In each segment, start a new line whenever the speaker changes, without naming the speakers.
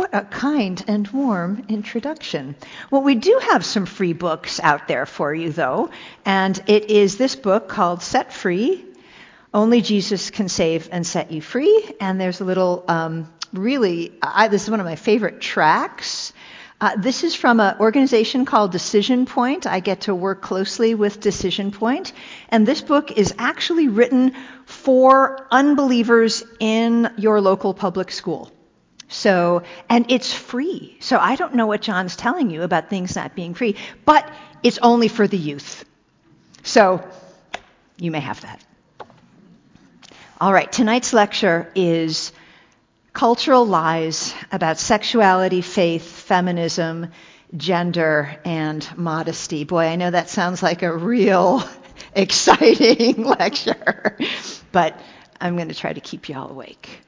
What a kind and warm introduction. Well, we do have some free books out there for you, though, and it is this book called Set Free, Only Jesus Can Save and Set You Free, and there's a little, this is one of my favorite tracks. This is from an organization called Decision Point. I get to work closely with Decision Point, and this book is actually written for unbelievers in your local public school. And it's free. So I don't know what John's telling you about things not being free, but it's only for the youth. So you may have that. All right, tonight's lecture is Cultural Lies About Sexuality, Faith, Feminism, Gender, and Modesty. Boy, I know that sounds like a real exciting lecture, but I'm going to try to keep you all awake.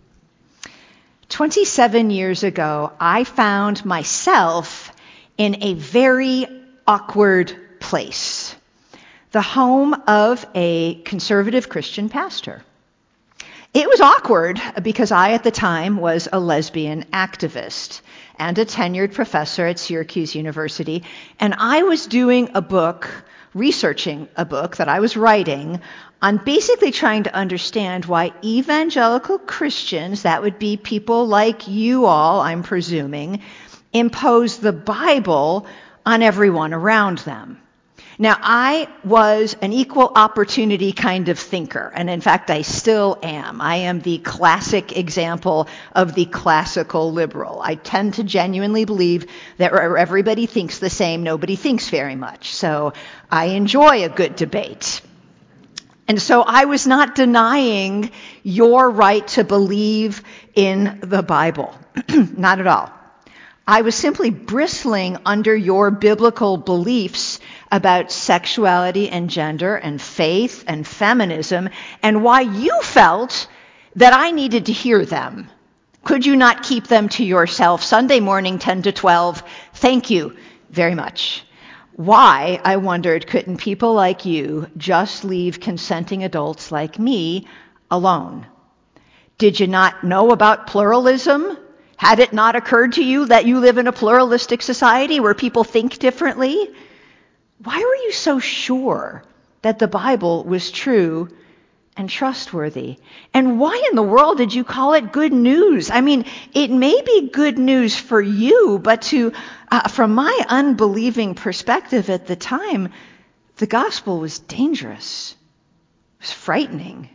27 years ago, I found myself in a very awkward place, the home of a conservative Christian pastor. It was awkward because I, at the time, was a lesbian activist and a tenured professor at Syracuse University, and I was researching a book that I was writing on basically trying to understand why evangelical Christians, that would be people like you all, I'm presuming, impose the Bible on everyone around them. Now, I was an equal opportunity kind of thinker, and in fact, I still am. I am the classic example of the classical liberal. I tend to genuinely believe that where everybody thinks the same, nobody thinks very much. So I enjoy a good debate. And so I was not denying your right to believe in the Bible. Not at all. I was simply bristling under your biblical beliefs about sexuality and gender and faith and feminism and why you felt that I needed to hear them. Could you not keep them to yourself? Sunday morning, 10 to 12. Thank you very much. Why, I wondered, couldn't people like you just leave consenting adults like me alone? Did you not know about pluralism? Had it not occurred to you that you live in a pluralistic society where people think differently? Why were you so sure that the Bible was true and trustworthy? And why in the world did you call it good news? I mean, it may be good news for you, but from my unbelieving perspective at the time, the gospel was dangerous. It was frightening.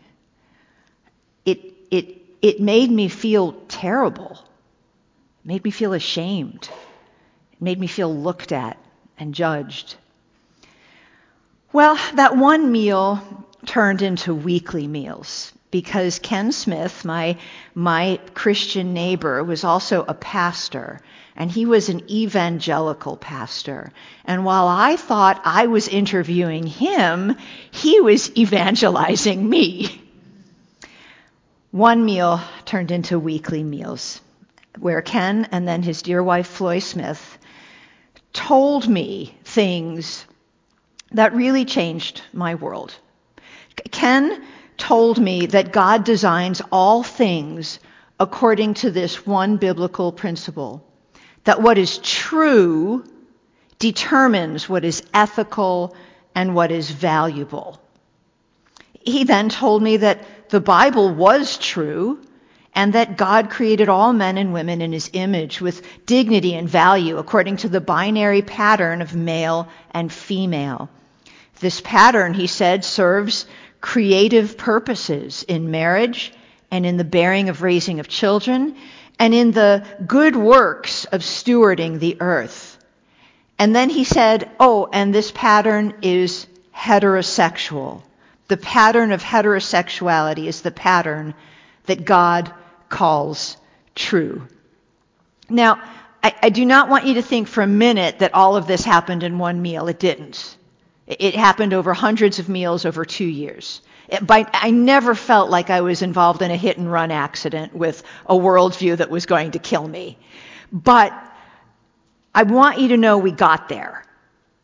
It made me feel terrible. It made me feel ashamed. It made me feel looked at and judged. Well, that one meal turned into weekly meals because Ken Smith, my Christian neighbor, was also a pastor, and he was an evangelical pastor. And while I thought I was interviewing him, he was evangelizing me. One meal turned into weekly meals, where Ken and then his dear wife, Floy Smith, told me things that really changed my world. Ken told me that God designs all things according to this one biblical principle, that what is true determines what is ethical and what is valuable. He then told me that the Bible was true and that God created all men and women in his image with dignity and value according to the binary pattern of male and female. This pattern, he said, serves creative purposes in marriage and in the bearing of raising of children and in the good works of stewarding the earth. And then he said, and this pattern is heterosexual. The pattern of heterosexuality is the pattern that God calls true. Now, I do not want you to think for a minute that all of this happened in one meal. It didn't. It happened over hundreds of meals over 2 years. I never felt like I was involved in a hit-and-run accident with a worldview that was going to kill me. But I want you to know we got there.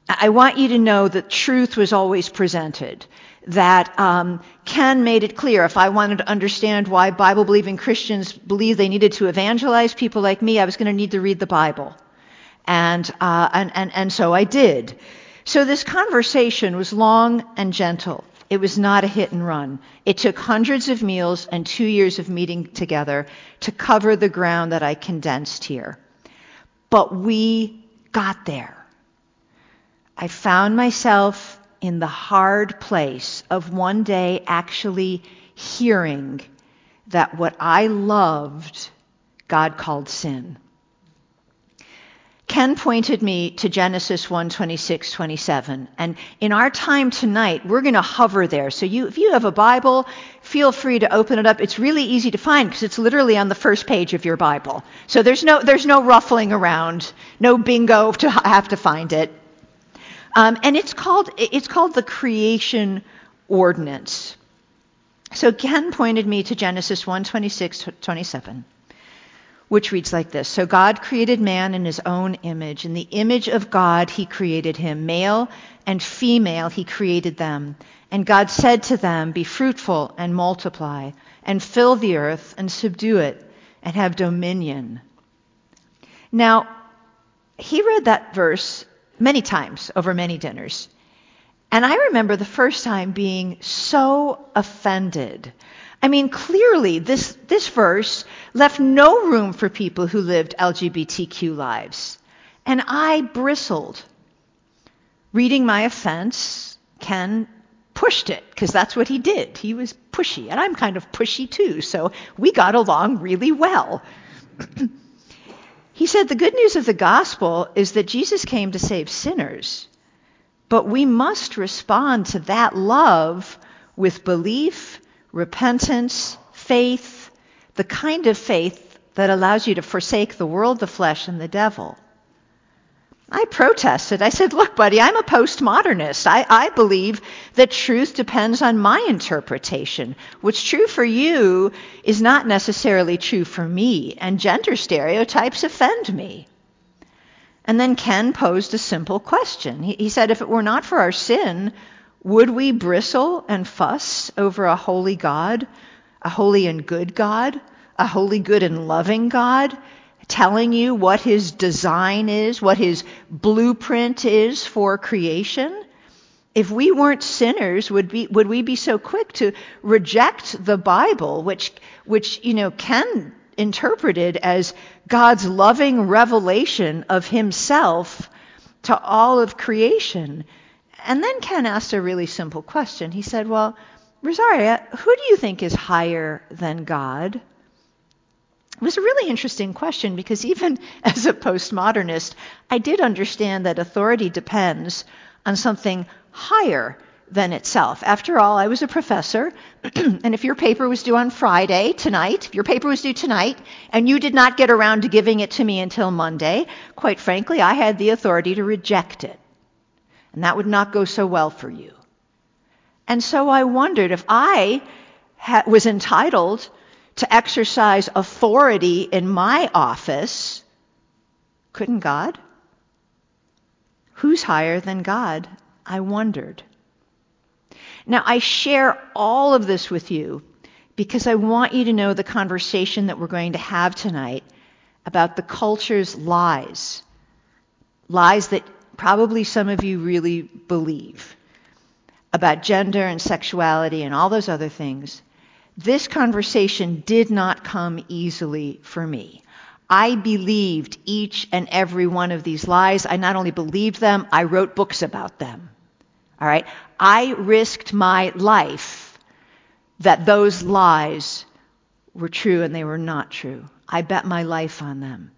I want you to know that truth was always presented, that Ken made it clear if I wanted to understand why Bible-believing Christians believed they needed to evangelize people like me, I was going to need to read the Bible. And so I did. So this conversation was long and gentle. It was not a hit and run. It took hundreds of meals and 2 years of meeting together to cover the ground that I condensed here. But we got there. I found myself in the hard place of one day actually hearing that what I loved, God called sin. Ken pointed me to Genesis 1:26-27, and in our time tonight, we're going to hover there. So if you have a Bible, feel free to open it up. It's really easy to find because it's literally on the first page of your Bible. So there's no ruffling around, no bingo to have to find it. And it's called the creation ordinance. So Ken pointed me to Genesis 1:26-27. Which reads like this. So God created man in his own image. In the image of God, he created him. Male and female, he created them. And God said to them, be fruitful and multiply, and fill the earth and subdue it, and have dominion. Now, he read that verse many times over many dinners. And I remember the first time being so offended. I mean, clearly, this verse left no room for people who lived LGBTQ lives. And I bristled. Reading my offense, Ken pushed it, because that's what he did. He was pushy, and I'm kind of pushy too, so we got along really well. He said the good news of the gospel is that Jesus came to save sinners, but we must respond to that love with belief, repentance, faith, the kind of faith that allows you to forsake the world, the flesh, and the devil. I protested. I said, look, buddy, I'm a postmodernist. I believe that truth depends on my interpretation. What's true for you is not necessarily true for me, and gender stereotypes offend me. And then Ken posed a simple question. He said, if it were not for our sin, would we bristle and fuss over a holy God, a holy and good God, a holy, good, and loving God, telling you what his design is, what his blueprint is for creation? If we weren't sinners, would we be so quick to reject the Bible, which Ken interpreted as God's loving revelation of himself to all of creation? And then Ken asked a really simple question. He said, well, Rosaria, who do you think is higher than God? It was a really interesting question because even as a postmodernist, I did understand that authority depends on something higher than itself. After all, I was a professor, and if your paper was due on Friday tonight, and you did not get around to giving it to me until Monday, quite frankly, I had the authority to reject it. And that would not go so well for you. And so I wondered if I was entitled to exercise authority in my office, couldn't God? Who's higher than God? I wondered. Now, I share all of this with you because I want you to know the conversation that we're going to have tonight about the culture's lies that probably some of you really believe about gender and sexuality and all those other things. This conversation did not come easily for me. I believed each and every one of these lies. I not only believed them, I wrote books about them. All right? I risked my life that those lies were true and they were not true. I bet my life on them.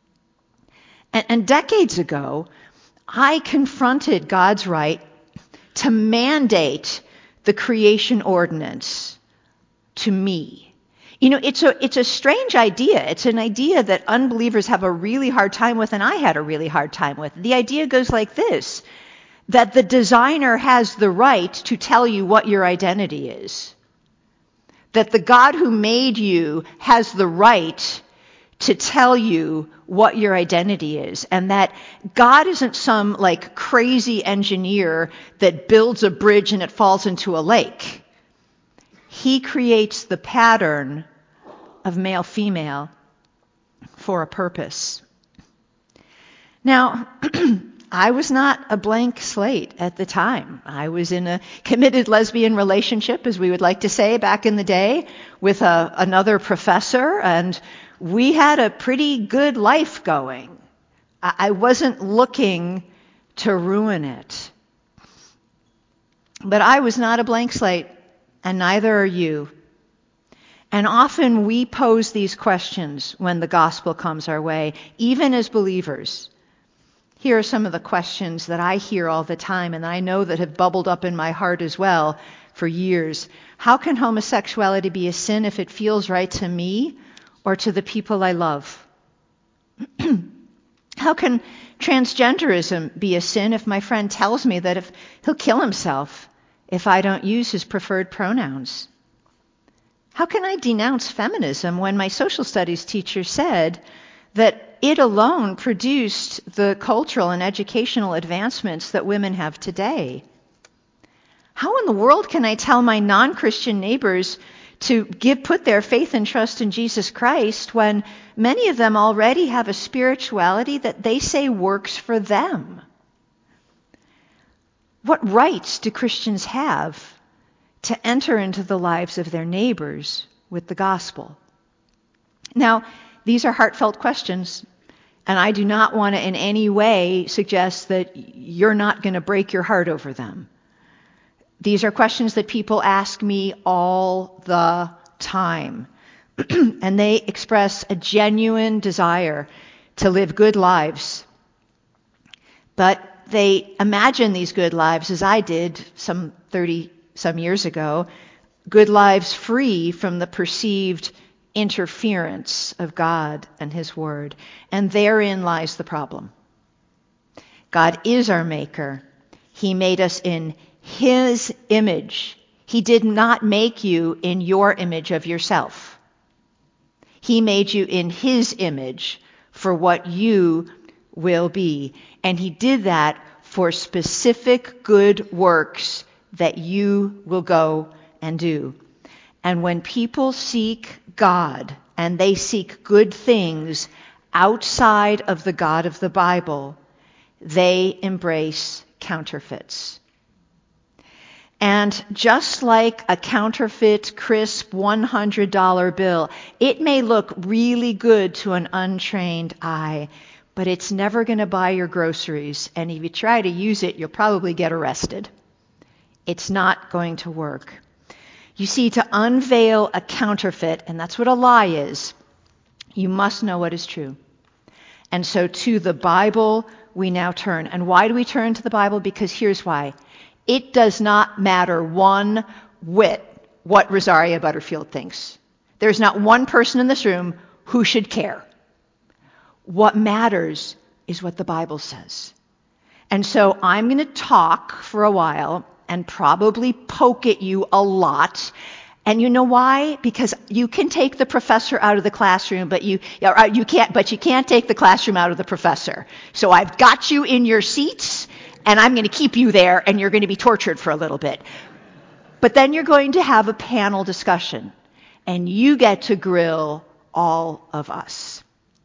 And decades ago, I confronted God's right to mandate the creation ordinance to me. It's a strange idea. It's an idea that unbelievers have a really hard time with, and I had a really hard time with. The idea goes like this, that the designer has the right to tell you what your identity is. That the God who made you has the right to tell you what your identity is, and that God isn't some like crazy engineer that builds a bridge and it falls into a lake. He creates the pattern of male-female for a purpose. Now, I was not a blank slate at the time. I was in a committed lesbian relationship, as we would like to say back in the day, with another professor, and we had a pretty good life going. I wasn't looking to ruin it. But I was not a blank slate, and neither are you. And often we pose these questions when the gospel comes our way, even as believers. Here are some of the questions that I hear all the time, and I know that have bubbled up in my heart as well for years. How can homosexuality be a sin if it feels right to me or to the people I love? How can transgenderism be a sin if my friend tells me that if he'll kill himself if I don't use his preferred pronouns? How can I denounce feminism when my social studies teacher said that it alone produced the cultural and educational advancements that women have today? How in the world can I tell my non-Christian neighbors to put their faith and trust in Jesus Christ when many of them already have a spirituality that they say works for them? What rights do Christians have to enter into the lives of their neighbors with the gospel? Now, these are heartfelt questions, and I do not want to in any way suggest that you're not going to break your heart over them. These are questions that people ask me all the time, and they express a genuine desire to live good lives. But they imagine these good lives, as I did some 30-some years ago, good lives free from the perceived interference of God and His Word. And therein lies the problem. God is our maker. He made us in His image. He did not make you in your image of yourself. He made you in His image for what you will be. And He did that for specific good works that you will go and do. And when people seek God and they seek good things outside of the God of the Bible, they embrace counterfeits. And just like a counterfeit, crisp $100 bill, it may look really good to an untrained eye, but it's never going to buy your groceries. And if you try to use it, you'll probably get arrested. It's not going to work. You see, to unveil a counterfeit, and that's what a lie is, you must know what is true. And so to the Bible we now turn. And why do we turn to the Bible? Because here's why. It does not matter one whit what Rosaria Butterfield thinks. There's not one person in this room who should care. What matters is what the Bible says. And so I'm going to talk for a while and probably poke at you a lot. And you know why? Because you can take the professor out of the classroom, but you can't take the classroom out of the professor. So I've got you in your seats, and I'm going to keep you there, and you're going to be tortured for a little bit. But then you're going to have a panel discussion, and you get to grill all of us.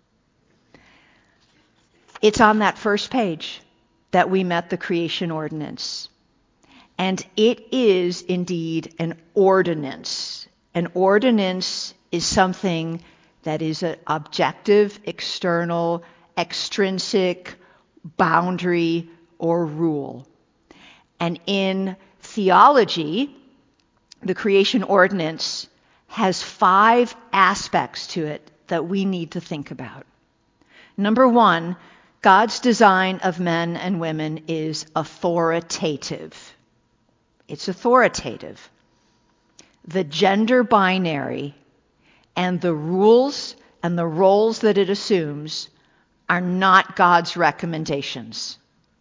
It's on that first page that we met the creation ordinance. And it is indeed an ordinance. An ordinance is something that is an objective, external, extrinsic boundary or rule. And in theology, the creation ordinance has 5 aspects to it that we need to think about. Number 1, God's design of men and women is authoritative. It's authoritative. The gender binary and the rules and the roles that it assumes are not God's recommendations.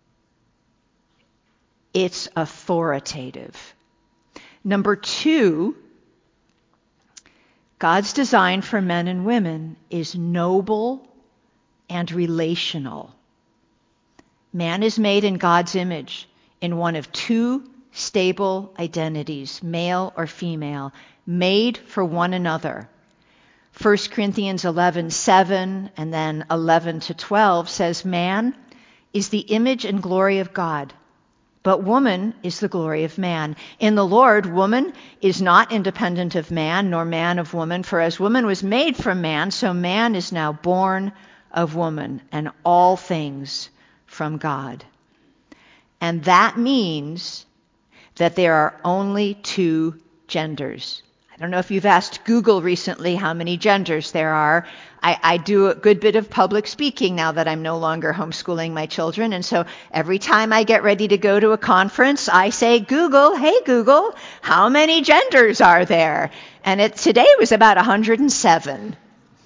It's authoritative. Number 2, God's design for men and women is noble and relational. Man is made in God's image in one of two stable identities, male or female, made for one another. 1 Corinthians 11:7 and then 11-12 says, man is the image and glory of God, but woman is the glory of man. In the Lord, woman is not independent of man, nor man of woman, for as woman was made from man, so man is now born of woman, and all things from God. And that means that there are only two genders. I don't know if you've asked Google recently how many genders there are. I do a good bit of public speaking now that I'm no longer homeschooling my children. And so every time I get ready to go to a conference, I say, Google, hey Google, how many genders are there? And today was about 107.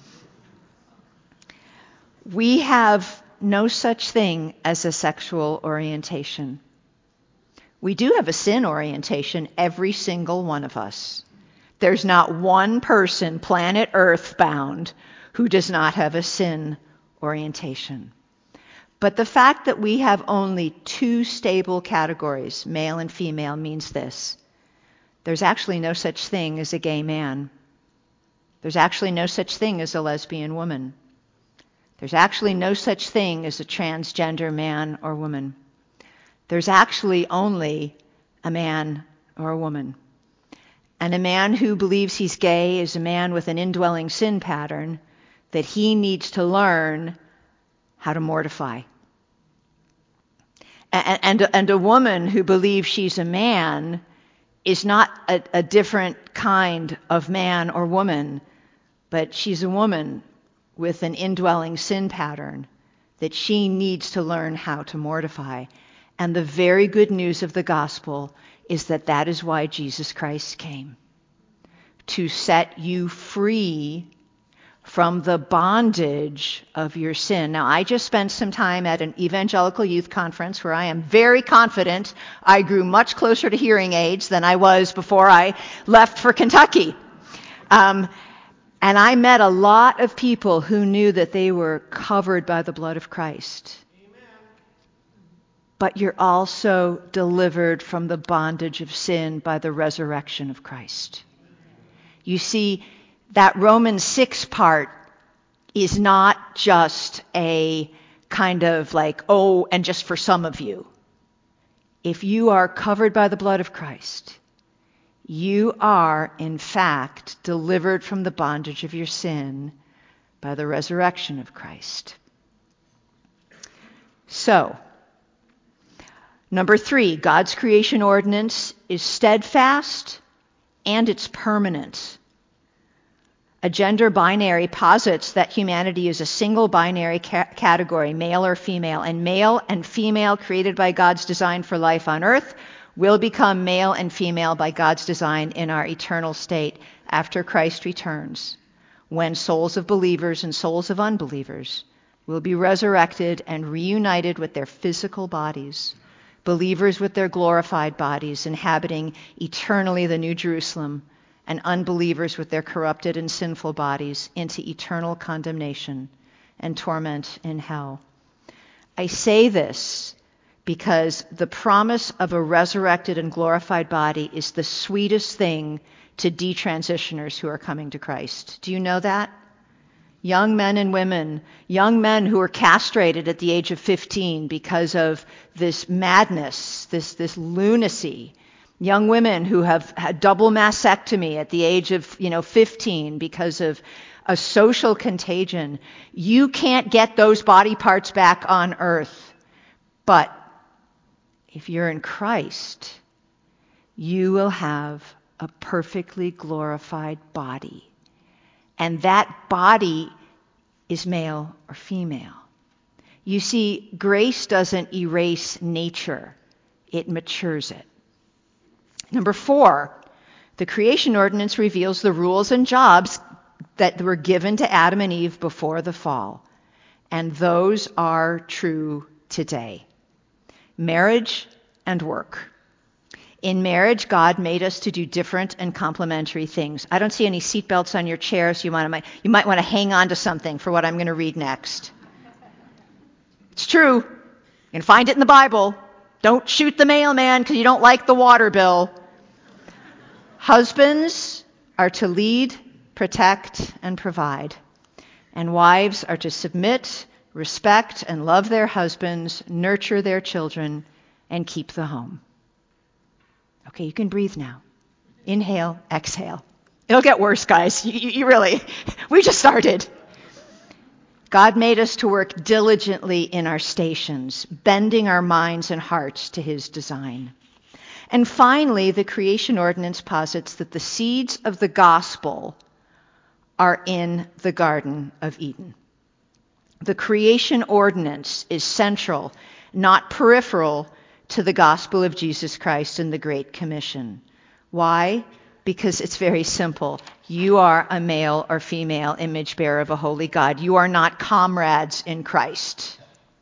We have no such thing as a sexual orientation. We do have a sin orientation, every single one of us. There's not one person, planet Earth bound, who does not have a sin orientation. But the fact that we have only two stable categories, male and female, means this. There's actually no such thing as a gay man. There's actually no such thing as a lesbian woman. There's actually no such thing as a transgender man or woman. There's actually only a man or a woman. And a man who believes he's gay is a man with an indwelling sin pattern that he needs to learn how to mortify. And a woman who believes she's a man is not a different kind of man or woman, but she's a woman with an indwelling sin pattern that she needs to learn how to mortify. And the very good news of the gospel is that that is why Jesus Christ came, to set you free from the bondage of your sin. Now, I just spent some time at an evangelical youth conference where I am very confident I grew much closer to hearing aids than I was before I left for Kentucky. And I met a lot of people who knew that they were covered by the blood of Christ. But you're also delivered from the bondage of sin by the resurrection of Christ. You see, that Romans 6 part is not just a kind of like, oh, and just for some of you. If you are covered by the blood of Christ, you are, in fact, delivered from the bondage of your sin by the resurrection of Christ. So, number 3, God's creation ordinance is steadfast and it's permanent. A gender binary posits that humanity is a single binary category, male or female, and male and female created by God's design for life on earth will become male and female by God's design in our eternal state after Christ returns, when souls of believers and souls of unbelievers will be resurrected and reunited with their physical bodies, believers with their glorified bodies inhabiting eternally the New Jerusalem, and unbelievers with their corrupted and sinful bodies into eternal condemnation and torment in hell. I say this because the promise of a resurrected and glorified body is the sweetest thing to detransitioners who are coming to Christ. Do you know that? Young men and women, young men who are castrated at the age of 15 because of this madness, this lunacy. Young women who have had double mastectomy at the age of 15 because of a social contagion. You can't get those body parts back on earth. But if you're in Christ, you will have a perfectly glorified body. And that body is male or female. You see, grace doesn't erase nature. It matures it. Number 4, the creation ordinance reveals the rules and jobs that were given to Adam and Eve before the fall. And those are true today. Marriage and work. In marriage, God made us to do different and complementary things. I don't see any seatbelts on your chair, so you might want to hang on to something for what I'm going to read next. It's true. You can find it in the Bible. Don't shoot the mailman because you don't like the water bill. Husbands are to lead, protect, and provide. And wives are to submit, respect, and love their husbands, nurture their children, and keep the home. Okay, you can breathe now. Inhale, exhale. It'll get worse, guys. You really, we just started. God made us to work diligently in our stations, bending our minds and hearts to his design. And finally, the creation ordinance posits that the seeds of the gospel are in the Garden of Eden. The creation ordinance is central, not peripheral, to the gospel of Jesus Christ and the Great Commission. Why? Because it's very simple. You are a male or female image bearer of a holy God. You are not comrades in Christ.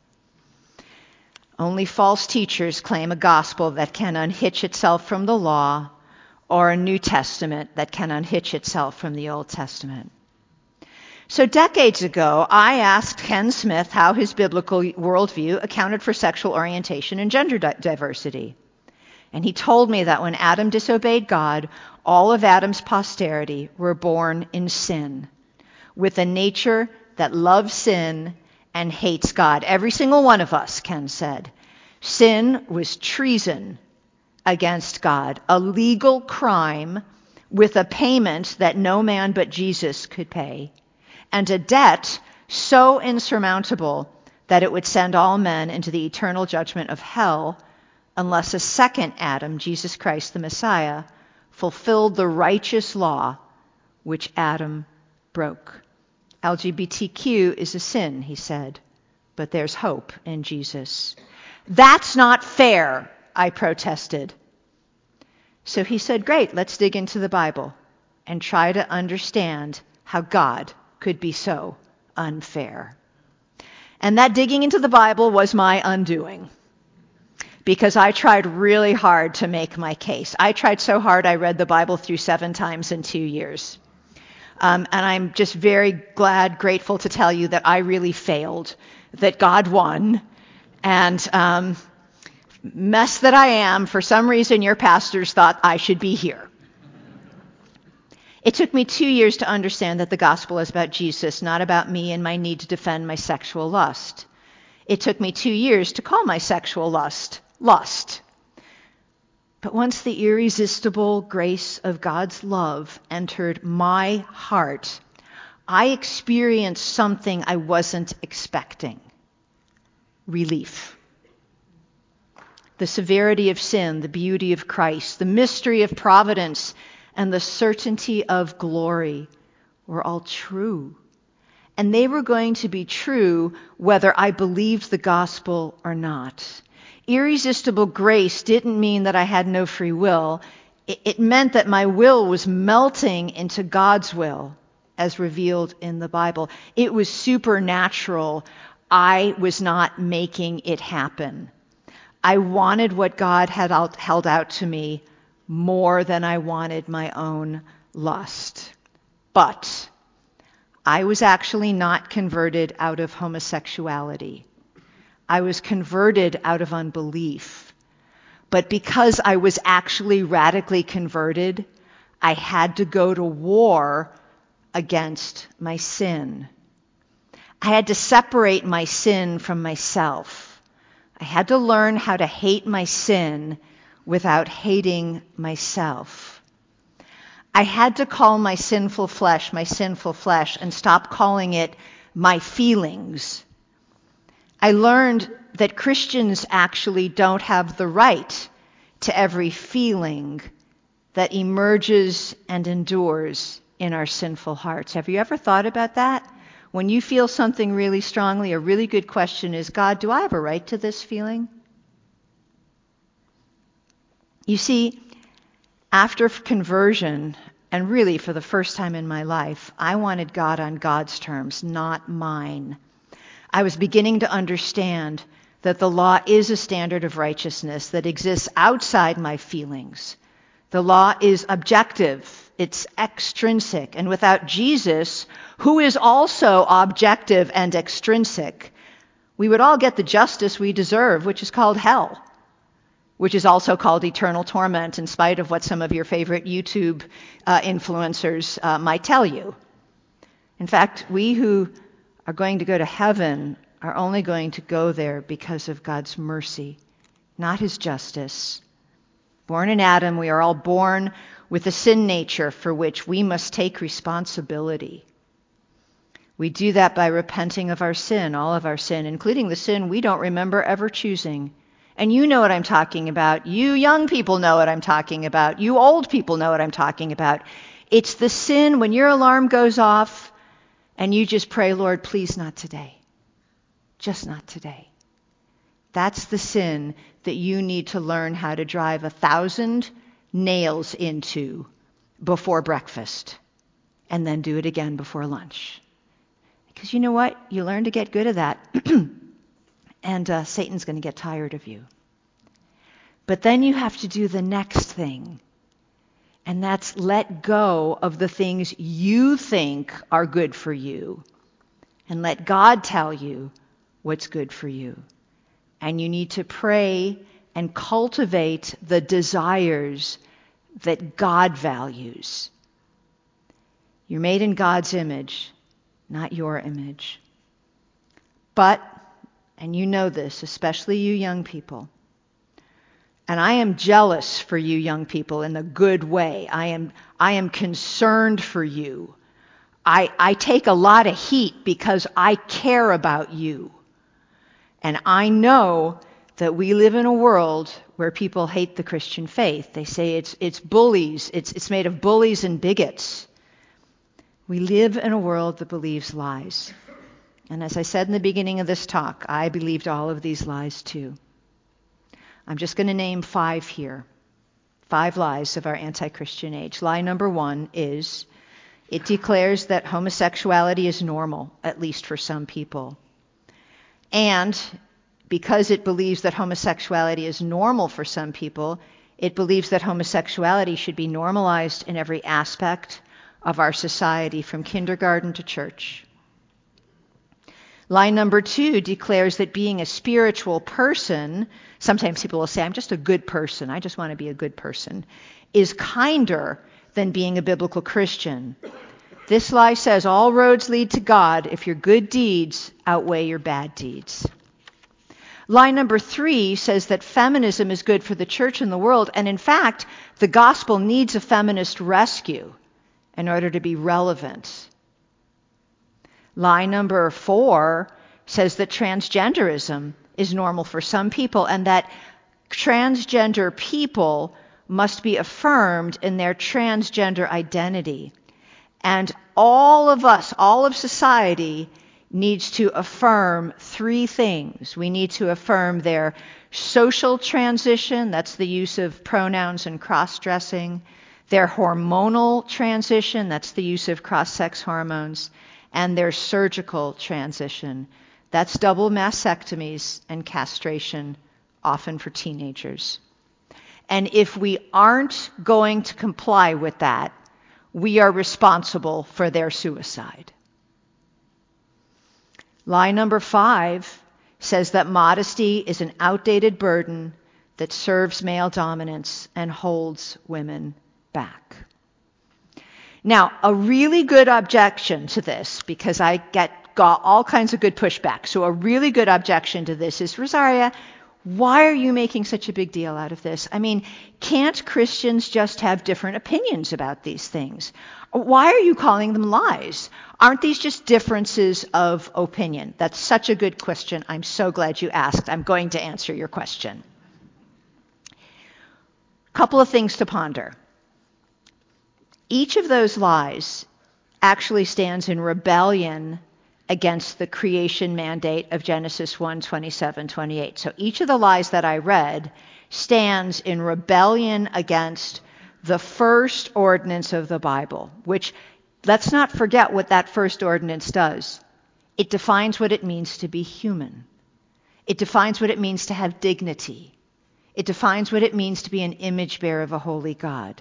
Only false teachers claim a gospel that can unhitch itself from the law, or a New Testament that can unhitch itself from the Old Testament. So decades ago, I asked Ken Smith how his biblical worldview accounted for sexual orientation and gender diversity. And he told me that when Adam disobeyed God, all of Adam's posterity were born in sin, with a nature that loves sin and hates God. Every single one of us, Ken said. Sin was treason against God, a legal crime with a payment that no man but Jesus could pay, and a debt so insurmountable that it would send all men into the eternal judgment of hell unless a second Adam, Jesus Christ the Messiah, fulfilled the righteous law which Adam broke. LGBTQ is a sin, he said, but there's hope in Jesus. That's not fair, I protested. So he said, great, let's dig into the Bible and try to understand how God could be so unfair. And that digging into the Bible was my undoing, because I tried really hard to make my case. I tried so hard I read the Bible through 7 times in 2 years. And I'm just very glad, grateful to tell you that I really failed, that God won. And mess that I am, for some reason your pastors thought I should be here. It took me 2 years to understand that the gospel is about Jesus, not about me and my need to defend my sexual lust. It took me 2 years to call my sexual lust. But once the irresistible grace of God's love entered my heart, I experienced something I wasn't expecting. Relief. The severity of sin, the beauty of Christ, the mystery of providence, and the certainty of glory were all true. And they were going to be true whether I believed the gospel or not. Irresistible grace didn't mean that I had no free will. It meant that my will was melting into God's will as revealed in the Bible. It was supernatural. I was not making it happen. I wanted what God had held out to me more than I wanted my own lust. But I was actually not converted out of homosexuality. I was converted out of unbelief. But because I was actually radically converted, I had to go to war against my sin. I had to separate my sin from myself. I had to learn how to hate my sin without hating myself. I had to call my sinful flesh, and stop calling it my feelings. I learned that Christians actually don't have the right to every feeling that emerges and endures in our sinful hearts. Have you ever thought about that? When you feel something really strongly, a really good question is, God, do I have a right to this feeling? You see, after conversion, and really for the first time in my life, I wanted God on God's terms, not mine. I was beginning to understand that the law is a standard of righteousness that exists outside my feelings. The law is objective. It's extrinsic. And without Jesus, who is also objective and extrinsic, we would all get the justice we deserve, which is called hell, which is also called eternal torment, in spite of what some of your favorite YouTube influencers might tell you. In fact, we who are going to go to heaven are only going to go there because of God's mercy, not his justice. Born in Adam, we are all born with a sin nature for which we must take responsibility. We do that by repenting of our sin, all of our sin, including the sin we don't remember ever choosing. And you know what I'm talking about. You young people know what I'm talking about. You old people know what I'm talking about. It's the sin when your alarm goes off and you just pray, Lord, please not today. Just not today. That's the sin that you need to learn how to drive 1,000 nails into before breakfast and then do it again before lunch. Because you know what? You learn to get good at that and Satan's going to get tired of you. But then you have to do the next thing, and that's let go of the things you think are good for you and let God tell you what's good for you. And you need to pray and cultivate the desires that God values. You're made in God's image, not your image. But, and you know this, especially you young people, and I am jealous for you young people in a good way. I am concerned for you. I take a lot of heat because I care about you. And I know that we live in a world where people hate the Christian faith. They say it's bullies. It's made of bullies and bigots. We live in a world that believes lies. And as I said in the beginning of this talk, I believed all of these lies too. I'm just going to name 5 here. 5 lies of our anti-Christian age. Lie number 1 is it declares that homosexuality is normal, at least for some people. And because it believes that homosexuality is normal for some people, it believes that homosexuality should be normalized in every aspect of our society, from kindergarten to church. Lie number 2 declares that being a spiritual person, sometimes people will say, I'm just a good person, I just want to be a good person, is kinder than being a biblical Christian. This lie says all roads lead to God if your good deeds outweigh your bad deeds. Lie number 3 says that feminism is good for the church and the world, and in fact, the gospel needs a feminist rescue in order to be relevant. Lie number 4 says that transgenderism is normal for some people and that transgender people must be affirmed in their transgender identity. And all of us, all of society, needs to affirm 3 things. We need to affirm their social transition, that's the use of pronouns and cross-dressing, their hormonal transition, that's the use of cross-sex hormones, and their surgical transition. That's double mastectomies and castration, often for teenagers. And if we aren't going to comply with that, we are responsible for their suicide. Lie number 5 says that modesty is an outdated burden that serves male dominance and holds women back. Now, a really good objection to this, because I got all kinds of good pushback, so a really good objection to this is, Rosaria, why are you making such a big deal out of this? I mean, can't Christians just have different opinions about these things? Why are you calling them lies? Aren't these just differences of opinion? That's such a good question. I'm so glad you asked. I'm going to answer your question. Couple of things to ponder. Each of those lies actually stands in rebellion against the creation mandate of Genesis 1:27-28. So each of the lies that I read stands in rebellion against the first ordinance of the Bible, which, let's not forget what that first ordinance does. It defines what it means to be human. It defines what it means to have dignity. It defines what it means to be an image bearer of a holy God.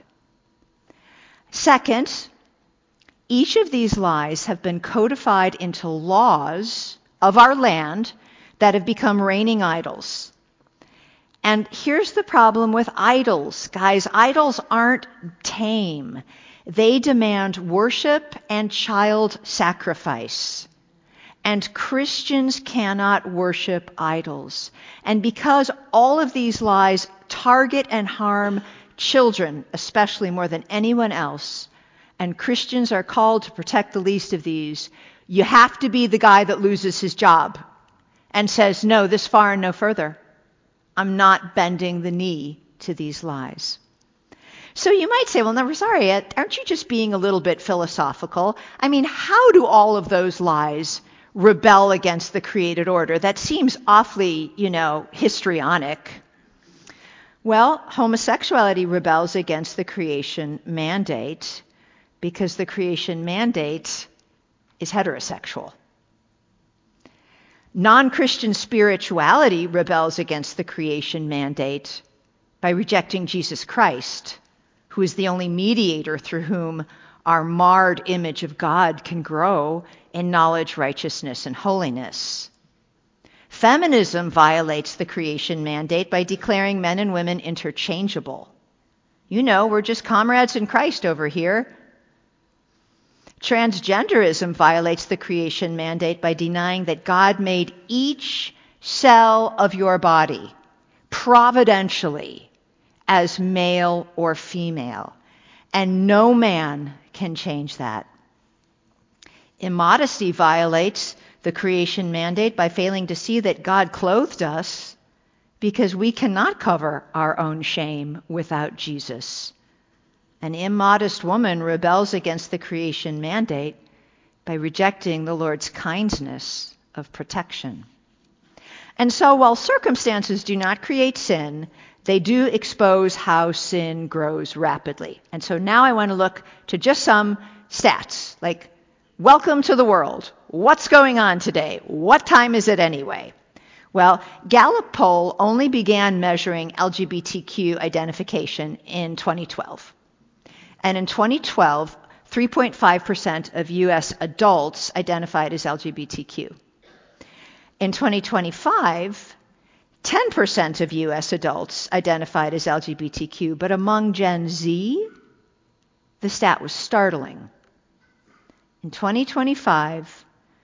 Second, each of these lies have been codified into laws of our land that have become reigning idols. And here's the problem with idols, guys. Idols aren't tame. They demand worship and child sacrifice. And Christians cannot worship idols. And because all of these lies target and harm children, especially more than anyone else, and Christians are called to protect the least of these, you have to be the guy that loses his job and says, no, this far and no further. I'm not bending the knee to these lies. So you might say, well, no, Rosaria, aren't you just being a little bit philosophical? I mean, how do all of those lies rebel against the created order? That seems awfully, histrionic. Well, homosexuality rebels against the creation mandate because the creation mandate is heterosexual. Non-Christian spirituality rebels against the creation mandate by rejecting Jesus Christ, who is the only mediator through whom our marred image of God can grow in knowledge, righteousness, and holiness. Feminism violates the creation mandate by declaring men and women interchangeable. We're just comrades in Christ over here. Transgenderism violates the creation mandate by denying that God made each cell of your body providentially as male or female, and no man can change that. Immodesty violates the creation mandate by failing to see that God clothed us because we cannot cover our own shame without Jesus. An immodest woman rebels against the creation mandate by rejecting the Lord's kindness of protection. And so while circumstances do not create sin, they do expose how sin grows rapidly. And so now I want to look to just some stats, like welcome to the world. What's going on today? What time is it anyway? Well, Gallup poll only began measuring LGBTQ identification in 2012. And in 2012, 3.5% of U.S. adults identified as LGBTQ. In 2025, 10% of U.S. adults identified as LGBTQ, but among Gen Z, the stat was startling. In 2025,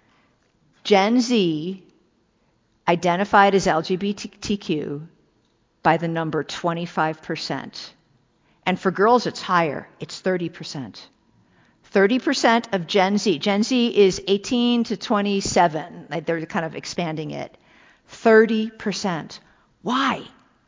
Gen Z identified as LGBTQ by the number 25%. And for girls, it's higher. It's 30%. 30% of Gen Z. Gen Z is 18 to 27. They're kind of expanding it. 30%. Why?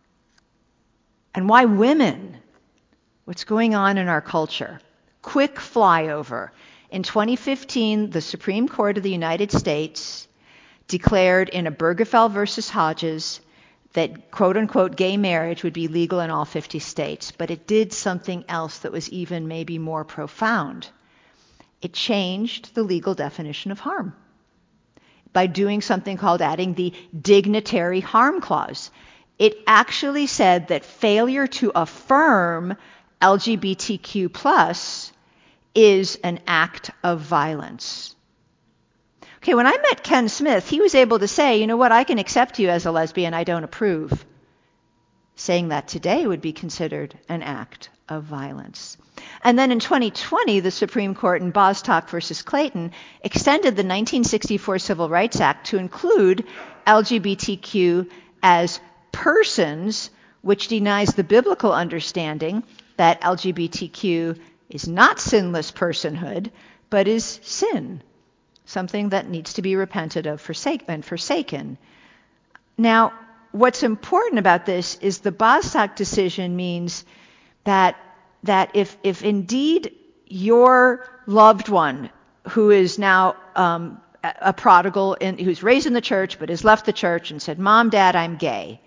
And why women? What's going on in our culture? Quick flyover. In 2015, the Supreme Court of the United States declared in Obergefell versus Hodges that quote-unquote gay marriage would be legal in all 50 states. But it did something else that was even maybe more profound. It changed the legal definition of harm by doing something called adding the dignitary harm clause. It actually said that failure to affirm LGBTQ plus is an act of violence. Okay, when I met Ken Smith, he was able to say, you know what, I can accept you as a lesbian, I don't approve. Saying that today would be considered an act of violence. And then in 2020, the Supreme Court in Bostock versus Clayton extended the 1964 Civil Rights Act to include LGBTQ as persons, which denies the biblical understanding that LGBTQ is not sinless personhood, but is sin. Something that needs to be repented of and forsaken. Now, what's important about this is the Bostock decision means that if indeed your loved one who is now a prodigal, who's raised in the church but has left the church and said, Mom, Dad, I'm gay,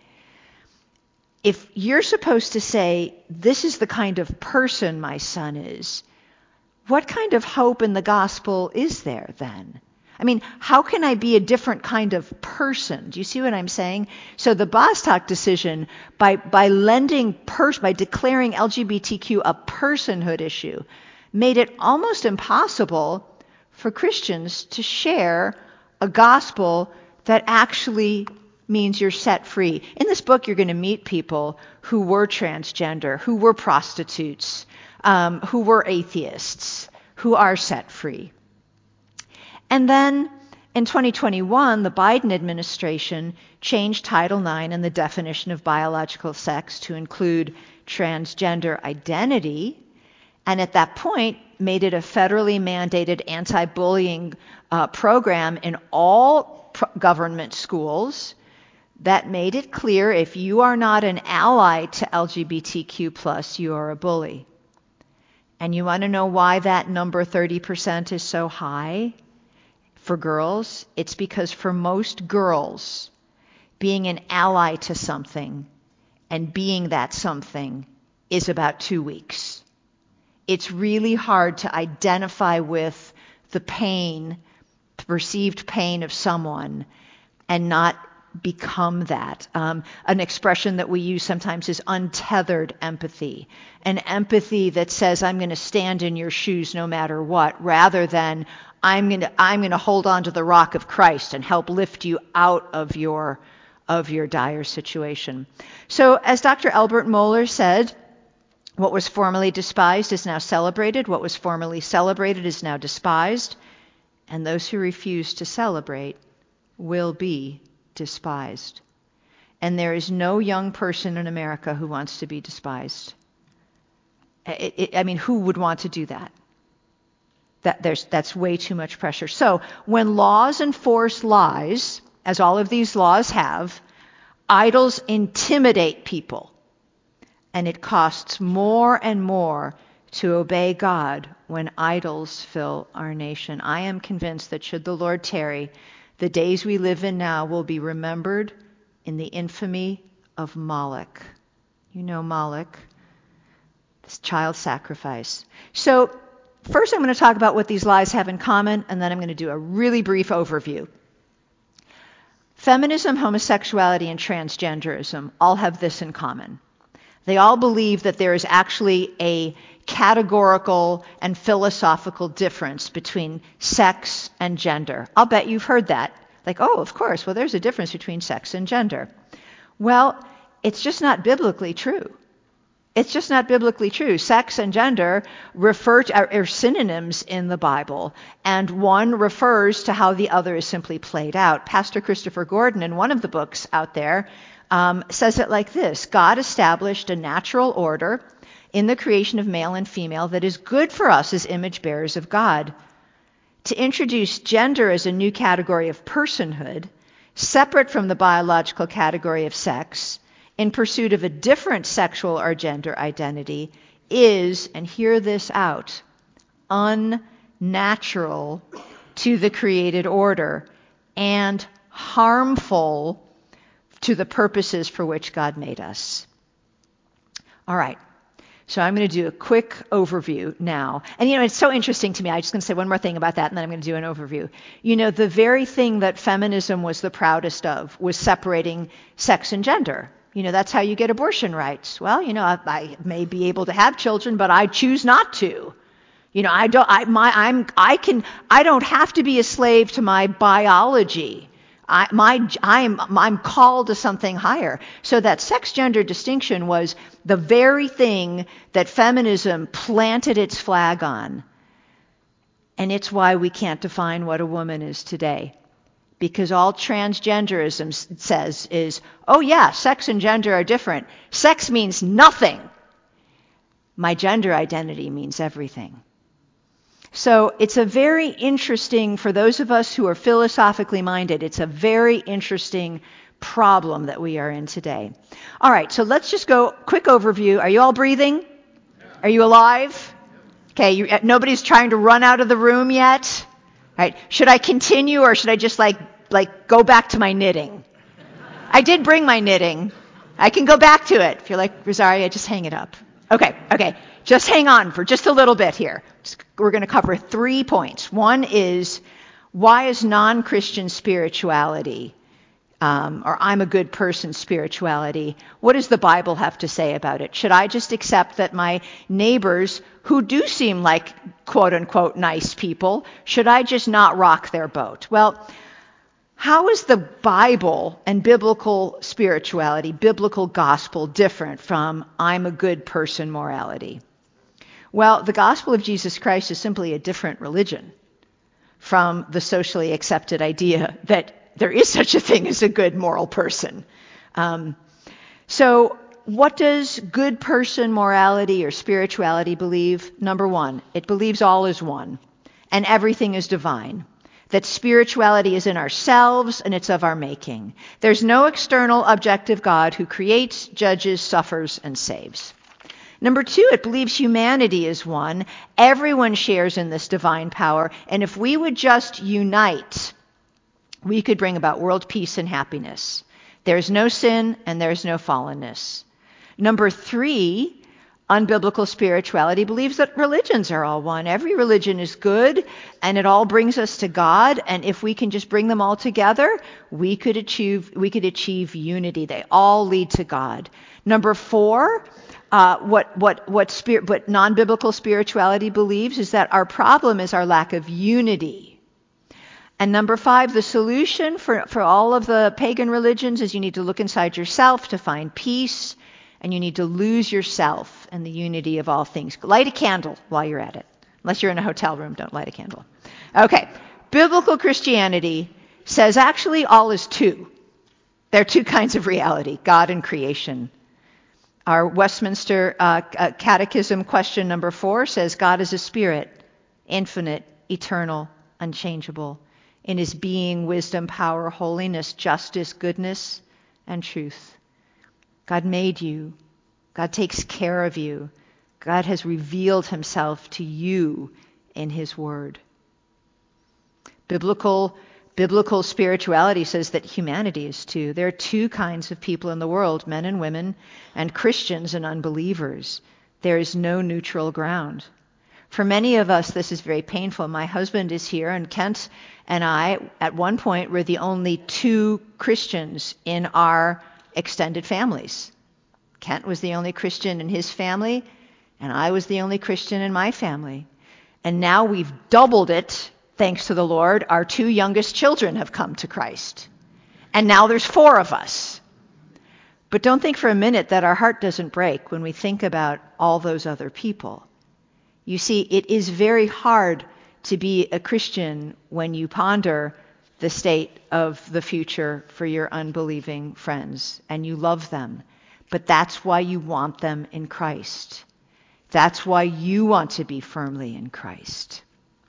if you're supposed to say, this is the kind of person my son is, what kind of hope in the gospel is there then? I mean, how can I be a different kind of person? Do you see what I'm saying? So the Bostock decision, by declaring LGBTQ a personhood issue, made it almost impossible for Christians to share a gospel that actually means you're set free. In this book, you're going to meet people who were transgender, who were prostitutes, who were atheists, who are set free. And then in 2021, the Biden administration changed Title IX and the definition of biological sex to include transgender identity, and at that point made it a federally mandated anti-bullying program in all government schools that made it clear if you are not an ally to LGBTQ+, you are a bully. And you want to know why that number 30% is so high? For girls, it's because for most girls, being an ally to something and being that something is about 2 weeks. It's really hard to identify with the pain, perceived pain of someone and not become that. An expression that we use sometimes is untethered empathy. An empathy that says, I'm going to stand in your shoes no matter what, rather than I'm going to hold on to the rock of Christ and help lift you out of your dire situation. So as Dr. Albert Mohler said, what was formerly despised is now celebrated. What was formerly celebrated is now despised. And those who refuse to celebrate will be despised. And there is no young person in America who wants to be despised. I mean, who would want to do that? That's way too much pressure. So when laws enforce lies, as all of these laws have, idols intimidate people. And it costs more and more to obey God when idols fill our nation. I am convinced that should the Lord tarry, the days we live in now will be remembered in the infamy of Moloch. You know Moloch, this child sacrifice. So first I'm going to talk about what these lies have in common, and then I'm going to do a really brief overview. Feminism, homosexuality, and transgenderism all have this in common. They all believe that there is actually a categorical and philosophical difference between sex and gender. I'll bet you've heard that. Like, oh, of course, well, there's a difference between sex and gender. Well, it's just not biblically true. It's just not biblically true. Sex and gender are synonyms in the Bible, and one refers to how the other is simply played out. Pastor Christopher Gordon, in one of the books out there, says it like this: God established a natural order in the creation of male and female that is good for us as image bearers of God. To introduce gender as a new category of personhood, separate from the biological category of sex, in pursuit of a different sexual or gender identity, is, and hear this out, unnatural to the created order and harmful to the purposes for which God made us. All right. So I'm going to do a quick overview now. And, it's so interesting to me. I'm just going to say one more thing about that, and then I'm going to do an overview. The very thing that feminism was the proudest of was separating sex and gender. That's how you get abortion rights. Well, I may be able to have children, but I choose not to. I don't have to be a slave to my biology. I'm called to something higher. So that sex-gender distinction was the very thing that feminism planted its flag on. And it's why we can't define what a woman is today. Because all transgenderism says is, oh yeah, sex and gender are different. Sex means nothing. My gender identity means everything. So it's a very interesting, for those of us who are philosophically minded, it's a very interesting problem that we are in today. All right, so let's just go, quick overview. Are you all breathing? Are you alive? Okay, nobody's trying to run out of the room yet? All right, should I continue or should I just like go back to my knitting? I did bring my knitting. I can go back to it. If you're like, Rosaria, just hang it up. Okay. Just hang on for just a little bit here. We're going to cover 3 points. One is, Why is non-Christian spirituality, or I'm a good person spirituality, what does the Bible have to say about it? Should I just accept that my neighbors, who do seem like quote-unquote nice people, should I just not rock their boat? Well, how is the Bible and biblical spirituality, biblical gospel, different from I'm a good person morality? Well, the gospel of Jesus Christ is simply a different religion from the socially accepted idea that there is such a thing as a good moral person. So what does good person morality or spirituality believe? Number one, it believes all is one and everything is divine. That spirituality is in ourselves and it's of our making. There's no external objective God who creates, judges, suffers, and saves. Number two, it believes humanity is one. Everyone shares in this divine power, and if we would just unite, we could bring about world peace and happiness. There's no sin and there's no fallenness. Number three, unbiblical spirituality believes that religions are all one. Every religion is good, and it all brings us to God, and if we can just bring them all together, we could achieve unity. They all lead to God. Number four, what non-biblical spirituality believes is that our problem is our lack of unity. And number five, the solution for all of the pagan religions is you need to look inside yourself to find peace, and you need to lose yourself in the unity of all things. Light a candle while you're at it. Unless you're in a hotel room, don't light a candle. Okay, biblical Christianity says actually all is two. There are two kinds of reality, God and creation. Our Westminster Catechism question number 4 says God is a spirit, infinite, eternal, unchangeable, in his being, wisdom, power, holiness, justice, goodness, and truth. God made you. God takes care of you. God has revealed himself to you in his word. Biblical spirituality says that humanity is two. There are two kinds of people in the world, men and women, and Christians and unbelievers. There is no neutral ground. For many of us, this is very painful. My husband is here, and Kent and I, at one point, were the only two Christians in our extended families. Kent was the only Christian in his family, and I was the only Christian in my family. And now we've doubled it, thanks to the Lord. Our two youngest children have come to Christ. And now there's 4 of us. But don't think for a minute that our heart doesn't break when we think about all those other people. You see, it is very hard to be a Christian when you ponder the state of the future for your unbelieving friends, and you love them. But that's why you want them in Christ. That's why you want to be firmly in Christ.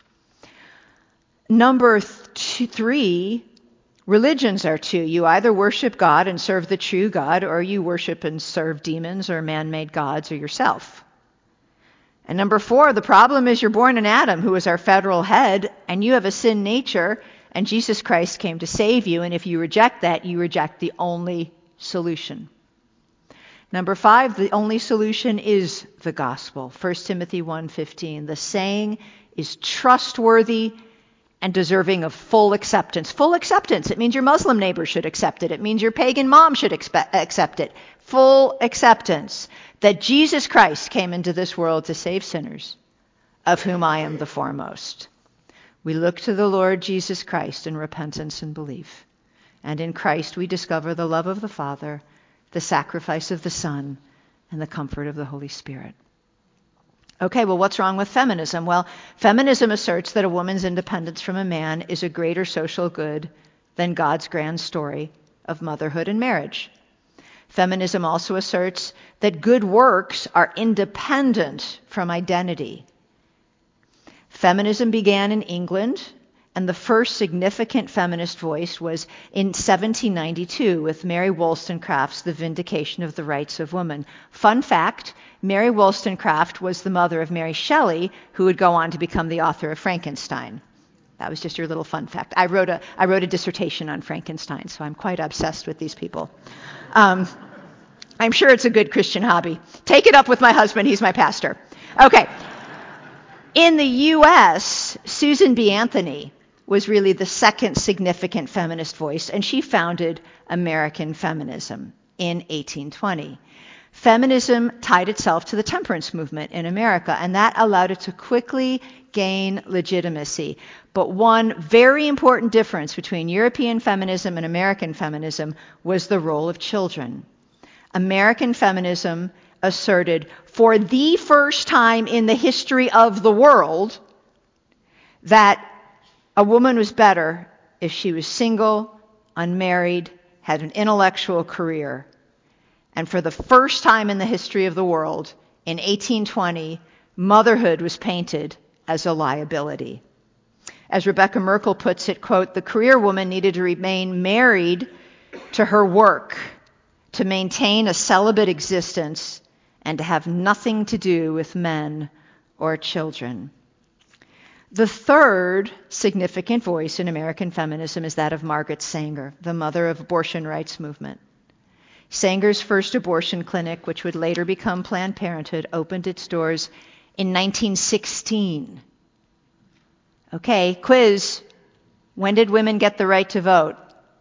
Number 3, religions are two. You either worship God and serve the true God, or you worship and serve demons or man-made gods or yourself. And number 4, the problem is you're born in Adam, who is our federal head, and you have a sin nature, and Jesus Christ came to save you, and if you reject that, you reject the only solution. Number 5, the only solution is the gospel. 1 Timothy 1:15, the saying is trustworthy and deserving of full acceptance. Full acceptance. It means your Muslim neighbor should accept it. It means your pagan mom should accept it. Full acceptance that Jesus Christ came into this world to save sinners, of whom I am the foremost. We look to the Lord Jesus Christ in repentance and belief. And in Christ we discover the love of the Father, the sacrifice of the Son, and the comfort of the Holy Spirit. Okay, well, what's wrong with feminism? Well, feminism asserts that a woman's independence from a man is a greater social good than God's grand story of motherhood and marriage. Feminism also asserts that good works are independent from identity. Feminism began in England, and the first significant feminist voice was in 1792 with Mary Wollstonecraft's The Vindication of the Rights of Woman. Fun fact, Mary Wollstonecraft was the mother of Mary Shelley, who would go on to become the author of Frankenstein. That was just your little fun fact. I wrote a dissertation on Frankenstein, so I'm quite obsessed with these people. I'm sure it's a good Christian hobby. Take it up with my husband. He's my pastor. Okay. In the U.S., Susan B. Anthony was really the second significant feminist voice, and she founded American feminism in 1820. Feminism tied itself to the temperance movement in America, and that allowed it to quickly gain legitimacy. But one very important difference between European feminism and American feminism was the role of children. American feminism asserted, for the first time in the history of the world, that a woman was better if she was single, unmarried, had an intellectual career. And for the first time in the history of the world, in 1820, motherhood was painted as a liability. As Rebecca Merkel puts it, quote, the career woman needed to remain married to her work, to maintain a celibate existence, and to have nothing to do with men or children. The third significant voice in American feminism is that of Margaret Sanger, the mother of abortion rights movement. Sanger's first abortion clinic, which would later become Planned Parenthood, opened its doors in 1916. Okay, quiz. When did women get the right to vote?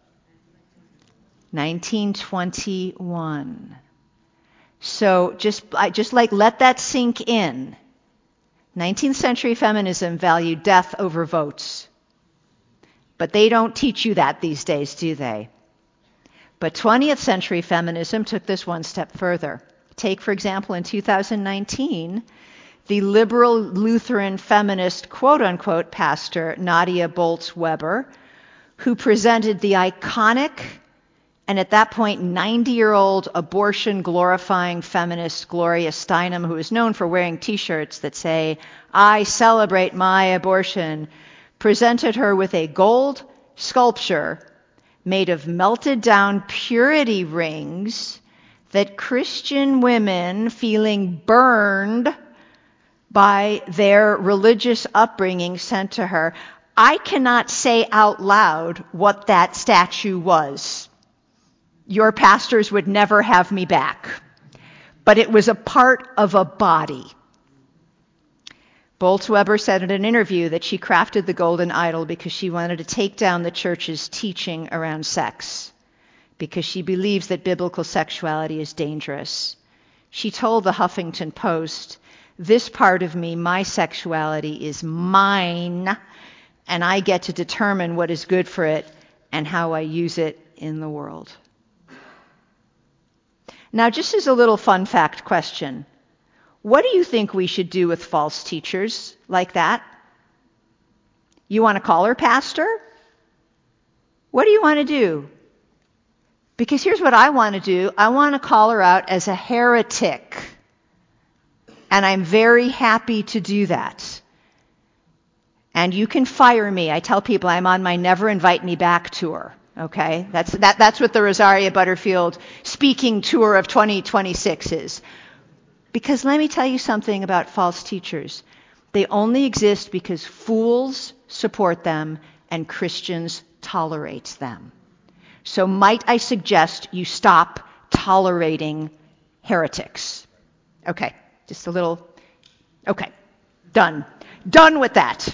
1921. So just let that sink in. 19th century feminism valued death over votes. But they don't teach you that these days, do they? But 20th century feminism took this one step further. Take, for example, in 2019, the liberal Lutheran feminist quote-unquote pastor Nadia Bolz-Weber, who presented the iconic and at that point 90-year-old abortion-glorifying feminist Gloria Steinem, who is known for wearing T-shirts that say, I celebrate my abortion, presented her with a gold sculpture made of melted down purity rings that Christian women, feeling burned by their religious upbringing, sent to her. I cannot say out loud what that statue was. Your pastors would never have me back. But it was a part of a body. Bolz-Weber said in an interview that she crafted the golden idol because she wanted to take down the church's teaching around sex, because she believes that biblical sexuality is dangerous. She told the Huffington Post, this part of me, my sexuality, is mine, and I get to determine what is good for it and how I use it in the world. Now, just as a little fun fact question, what do you think we should do with false teachers like that? You want to call her pastor? What do you want to do? Because here's what I want to do. I want to call her out as a heretic. And I'm very happy to do that. And you can fire me. I tell people I'm on my never invite me back tour. Okay? That's what the Rosaria Butterfield speaking tour of 2026 is. Because let me tell you something about false teachers. They only exist because fools support them and Christians tolerate them. So might I suggest you stop tolerating heretics? Okay, just a little. Okay, done. Done with that.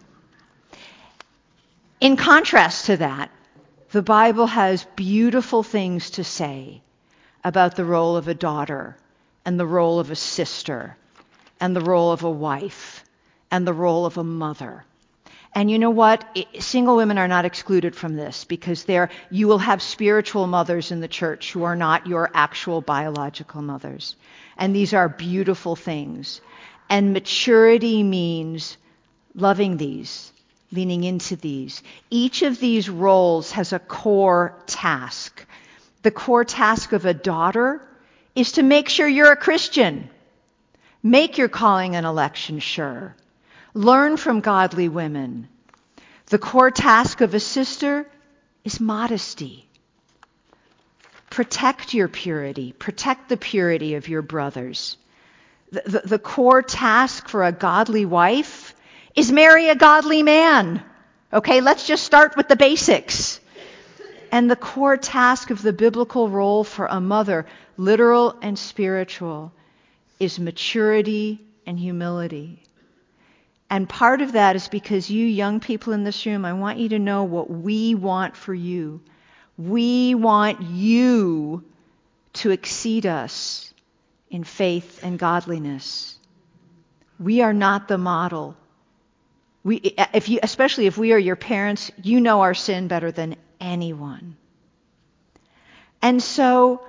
In contrast to that, the Bible has beautiful things to say about the role of a daughter, and the role of a sister, and the role of a wife, and the role of a mother. And you know what? Single women are not excluded from this, because you will have spiritual mothers in the church who are not your actual biological mothers. And these are beautiful things. And maturity means loving these, leaning into these. Each of these roles has a core task. The core task of a daughter is to make sure you're a Christian. Make your calling and election sure. Learn from godly women. The core task of a sister is modesty. Protect your purity. Protect the purity of your brothers. The core task for a godly wife is marry a godly man. Okay, let's just start with the basics. And the core task of the biblical role for a mother, literal and spiritual, is maturity and humility. And part of that is because you young people in this room, I want you to know what we want for you. We want you to exceed us in faith and godliness. We are not the model. Especially if we are your parents, you know our sin better than anyone. And so,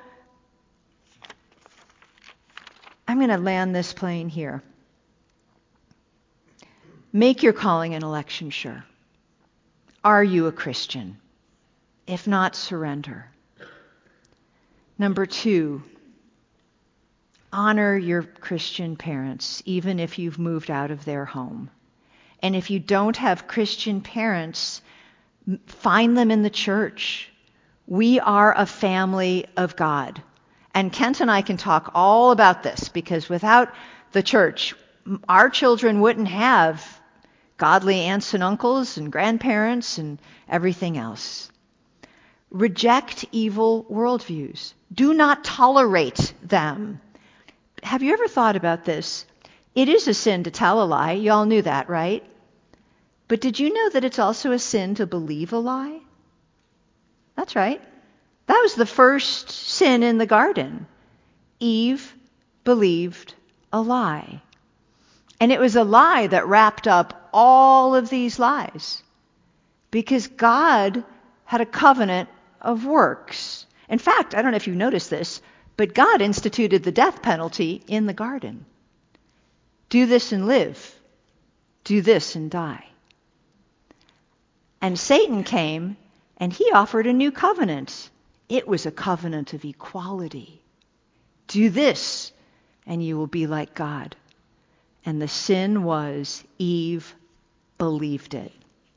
I'm going to land this plane here. Make your calling and election sure. Are you a Christian? If not, surrender. Number 2, honor your Christian parents, even if you've moved out of their home. And if you don't have Christian parents, find them in the church. We are a family of God. And Kent and I can talk all about this, because without the church, our children wouldn't have godly aunts and uncles and grandparents and everything else. Reject evil worldviews. Do not tolerate them. Have you ever thought about this? It is a sin to tell a lie. You all knew that, right? But did you know that it's also a sin to believe a lie? That's right. That was the first sin in the garden. Eve believed a lie. And it was a lie that wrapped up all of these lies, because God had a covenant of works. In fact, I don't know if you noticed this, but God instituted the death penalty in the garden. Do this and live. Do this and die. And Satan came and he offered a new covenant. It was a covenant of equality. Do this and you will be like God. And the sin was Eve believed it.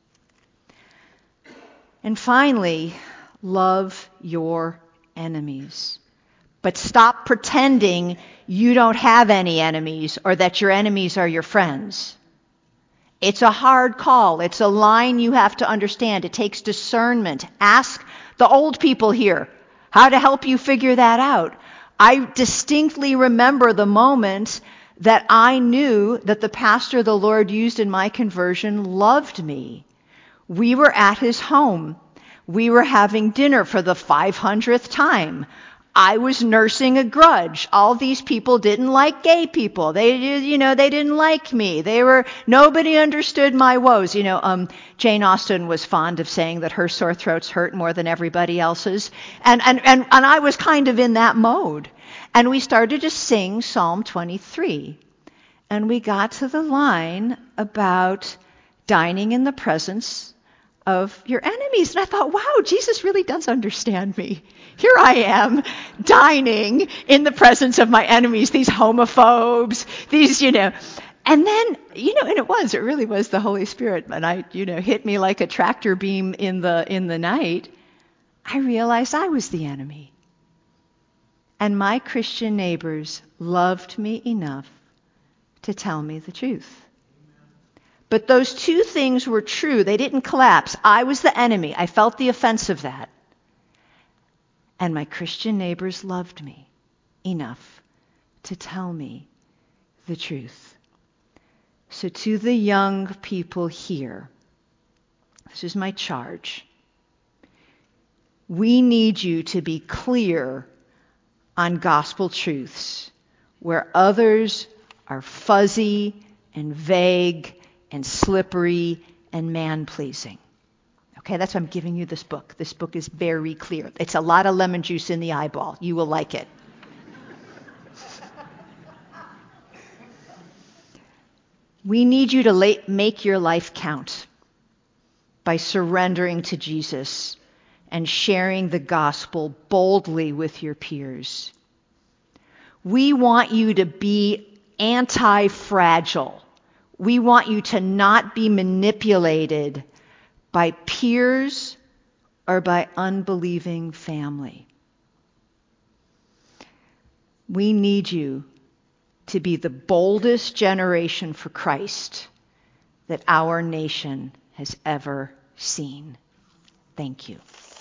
And finally, love your enemies. But stop pretending you don't have any enemies or that your enemies are your friends. It's a hard call. It's a line you have to understand. It takes discernment. Ask the old people here how to help you figure that out. I distinctly remember the moment that I knew that the pastor the Lord used in my conversion loved me. We were at his home. We were having dinner for the 500th time. I was nursing a grudge. All these people didn't like gay people. They didn't like me. Nobody understood my woes. Jane Austen was fond of saying that her sore throats hurt more than everybody else's. And I was kind of in that mode. And we started to sing Psalm 23. And we got to the line about dining in the presence of your enemies. And I thought, wow, Jesus really does understand me. Here I am, dining in the presence of my enemies, these homophobes, And then, it really was the Holy Spirit. And hit me like a tractor beam in the night. I realized I was the enemy. And my Christian neighbors loved me enough to tell me the truth. But those two things were true. They didn't collapse. I was the enemy. I felt the offense of that. And my Christian neighbors loved me enough to tell me the truth. So to the young people here, this is my charge. We need you to be clear on gospel truths where others are fuzzy and vague and slippery and man-pleasing. Okay, that's why I'm giving you this book. This book is very clear. It's a lot of lemon juice in the eyeball. You will like it. We need you to make your life count by surrendering to Jesus and sharing the gospel boldly with your peers. We want you to be anti-fragile. We want you to not be manipulated by peers or by unbelieving family. We need you to be the boldest generation for Christ that our nation has ever seen. Thank you.